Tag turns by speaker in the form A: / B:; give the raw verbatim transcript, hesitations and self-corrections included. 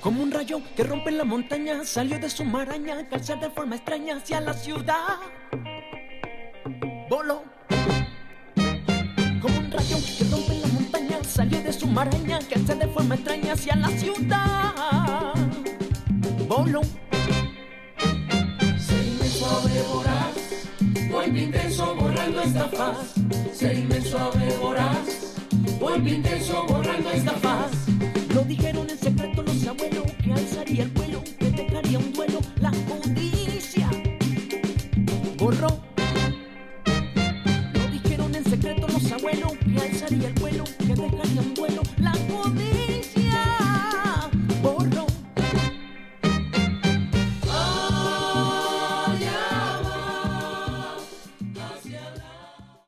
A: Como un rayo que rompe la montaña, salió de su maraña, calza de forma extraña hacia la ciudad. Voló. Como un rayo que rompe la montaña, salió de su maraña, calza de forma extraña hacia la ciudad. Voló.
B: Ser inmenso, ave voraz, vuelve intenso borrando esta faz. Ser inmenso, ave voraz, vuelve intenso borrando esta faz.
A: Lo dijeron en secreto los abuelos, que alzaría el vuelo, que dejaría un duelo, la codicia borró. Lo dijeron en secreto los abuelos, que alzaría el vuelo,